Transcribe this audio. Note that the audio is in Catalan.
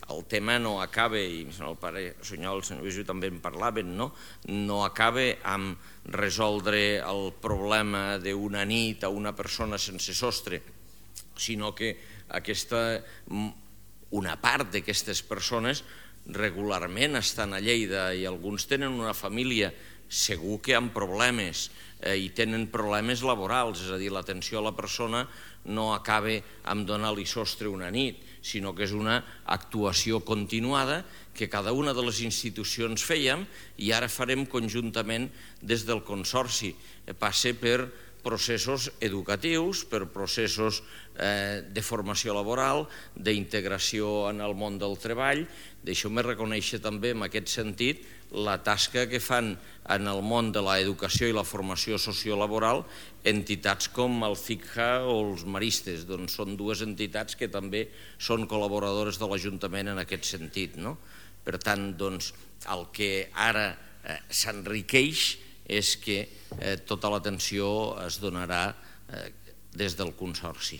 el tema no acaba, i el pare Sunyol, el senyor Visu també en parlaven, no acaba amb resoldre el problema d'una nit a una persona sense sostre, sinó que una part d'aquestes persones regularment estan a Lleida i alguns tenen una família, segur que amb problemes, i tenen problemes laborals, és a dir, l'atenció a la persona no acaba amb donar-li sostre una nit, sinó que és una actuació continuada que cada una de les institucions fèiem i ara farem conjuntament des del Consorci. Passa per processos educatius, per processos de formació laboral, d'integració en el món del treball. Deixeu-me reconèixer també en aquest sentit la tasca que fan en el món de l'educació i la formació sociolaboral entitats com el CICJA o els Maristes, doncs són dues entitats que també són col·laboradores de l'Ajuntament en aquest sentit. Per tant, el que ara s'enriqueix és que tota l'atenció es donarà des del Consorci.